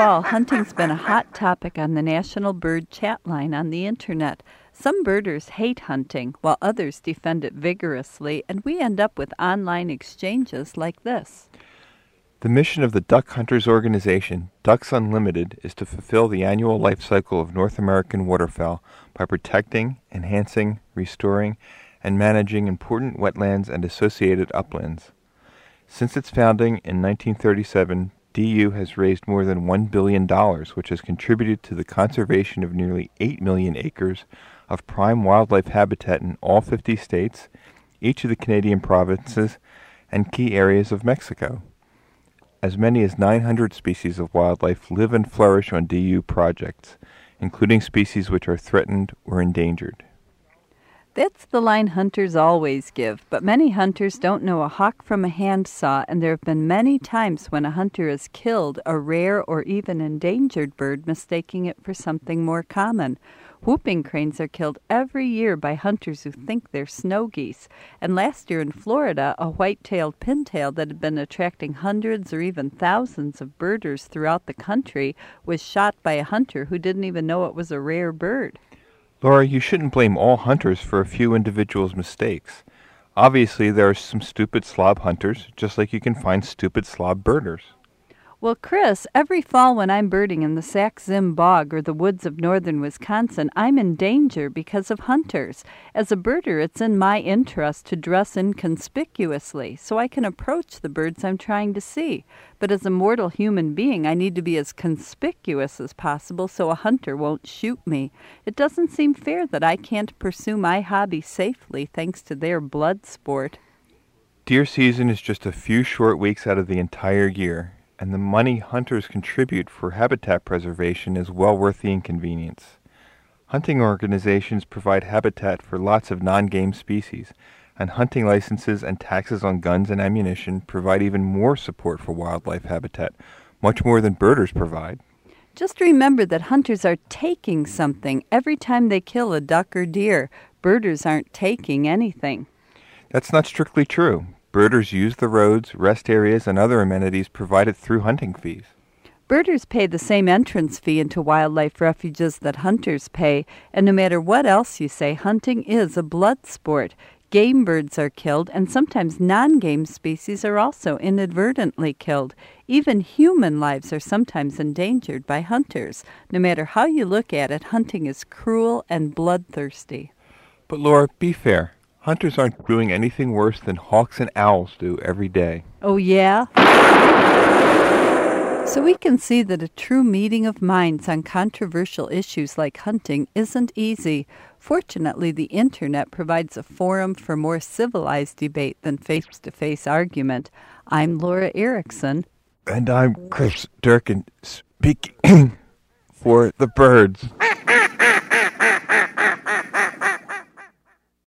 fall, hunting's been a hot topic on the National Bird Chat line on the Internet. Some birders hate hunting, while others defend it vigorously, and we end up with online exchanges like this. The mission of the Duck Hunters Organization, Ducks Unlimited, is to fulfill the annual life cycle of North American waterfowl by protecting, enhancing, restoring, and managing important wetlands and associated uplands. Since its founding in 1937, DU has raised more than $1 billion, which has contributed to the conservation of nearly 8 million acres of prime wildlife habitat in all 50 states, each of the Canadian provinces, and key areas of Mexico. As many as 900 species of wildlife live and flourish on DU projects, including species which are threatened or endangered. That's the line hunters always give, but many hunters don't know a hawk from a handsaw, and there have been many times when a hunter has killed a rare or even endangered bird, mistaking it for something more common. Whooping cranes are killed every year by hunters who think they're snow geese, and last year in Florida, a white-tailed pintail that had been attracting hundreds or even thousands of birders throughout the country was shot by a hunter who didn't even know it was a rare bird. Laura, you shouldn't blame all hunters for a few individuals' mistakes. Obviously, there are some stupid slob hunters, just like you can find stupid slob birders. Well, Chris, every fall when I'm birding in the Sac-Zim Bog or the woods of northern Wisconsin, I'm in danger because of hunters. As a birder, it's in my interest to dress inconspicuously so I can approach the birds I'm trying to see. But as a mortal human being, I need to be as conspicuous as possible so a hunter won't shoot me. It doesn't seem fair that I can't pursue my hobby safely thanks to their blood sport. Deer season is just a few short weeks out of the entire year, and the money hunters contribute for habitat preservation is well worth the inconvenience. Hunting organizations provide habitat for lots of non-game species, and hunting licenses and taxes on guns and ammunition provide even more support for wildlife habitat, much more than birders provide. Just remember that hunters are taking something every time they kill a duck or deer. Birders aren't taking anything. That's not strictly true. Birders use the roads, rest areas, and other amenities provided through hunting fees. Birders pay the same entrance fee into wildlife refuges that hunters pay, and no matter what else you say, hunting is a blood sport. Game birds are killed, and sometimes non-game species are also inadvertently killed. Even human lives are sometimes endangered by hunters. No matter how you look at it, hunting is cruel and bloodthirsty. But Laura, be fair. Hunters aren't doing anything worse than hawks and owls do every day. Oh, yeah? So we can see that a true meeting of minds on controversial issues like hunting isn't easy. Fortunately, the Internet provides a forum for more civilized debate than face-to-face argument. I'm Laura Erickson. And I'm Chris Durkin, speaking for the birds.